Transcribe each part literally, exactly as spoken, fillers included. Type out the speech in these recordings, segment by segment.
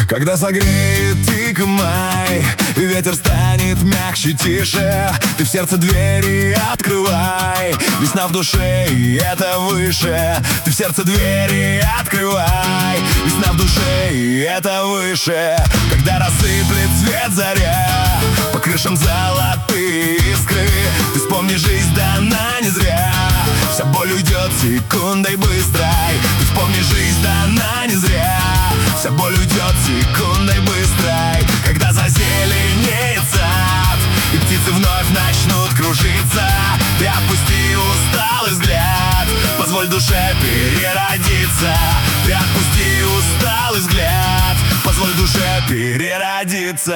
Когда согреет тихо май, и ветер станет мягче, тише, ты в сердце двери открывай. Весна в душе, и это выше. Ты в сердце двери открывай. Весна в душе, и это выше. Когда рассыплет свет заря, по крышам золотые искры, ты вспомни, жизнь дана не зря. Вся боль уйдет секундой быстрой. Ты вспомни, жизнь дана не зря. Вся боль уйдет секундой быстрой. Когда зазеленеет сад, и птицы вновь начнут кружиться, ты опусти усталый взгляд, позволь душе переродиться. Ты отпусти усталый взгляд, позволь душе переродиться.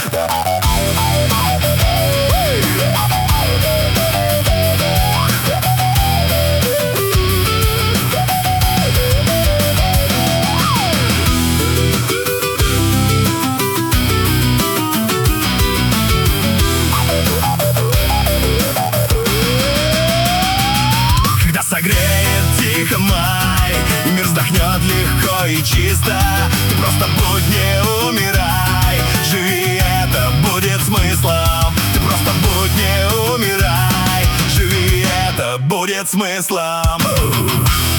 Согреет тихо май, и мир вздохнет легко и чисто. Ты просто будь, не умирай, живи, это будет смыслом. Ты просто будь, не умирай, живи, это будет смыслом.